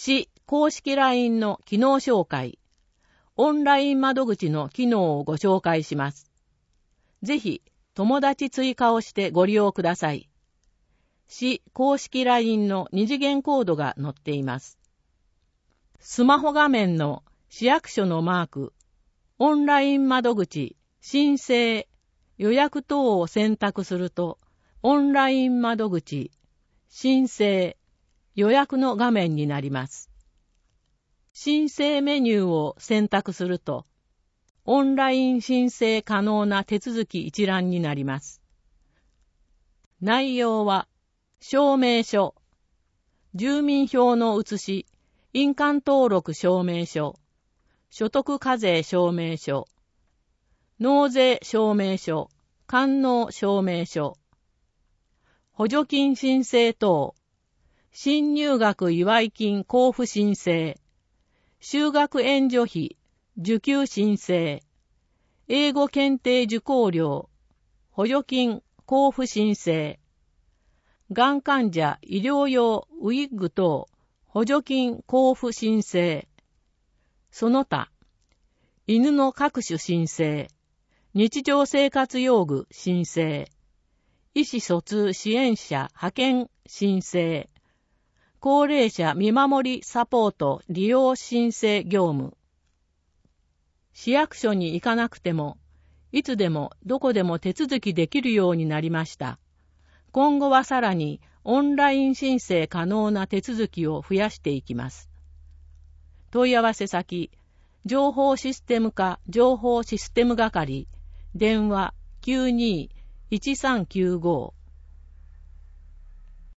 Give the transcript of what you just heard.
市公式 LINE の機能紹介、オンライン窓口の機能をご紹介します。ぜひ、友達追加をしてご利用ください。市公式 LINE の二次元コードが載っています。スマホ画面の市役所のマーク、オンライン窓口、申請、予約等を選択すると、オンライン窓口、申請、予約の画面になります。申請メニューを選択すると、オンライン申請可能な手続き一覧になります。内容は、証明書、住民票の写し、印鑑登録証明書、所得課税証明書、納税証明書、完納証明書、補助金申請等、新入学祝金交付申請、就学援助費、受給申請、英語検定受講料、補助金交付申請、がん患者医療用ウィッグ等、補助金交付申請、その他、犬の各種申請、日常生活用具申請、意思疎通支援者派遣申請、高齢者見守りサポート利用申請業務。市役所に行かなくても、いつでもどこでも手続きできるようになりました。今後はさらにオンライン申請可能な手続きを増やしていきます。問い合わせ先、情報システム課情報システム係、電話 92-1395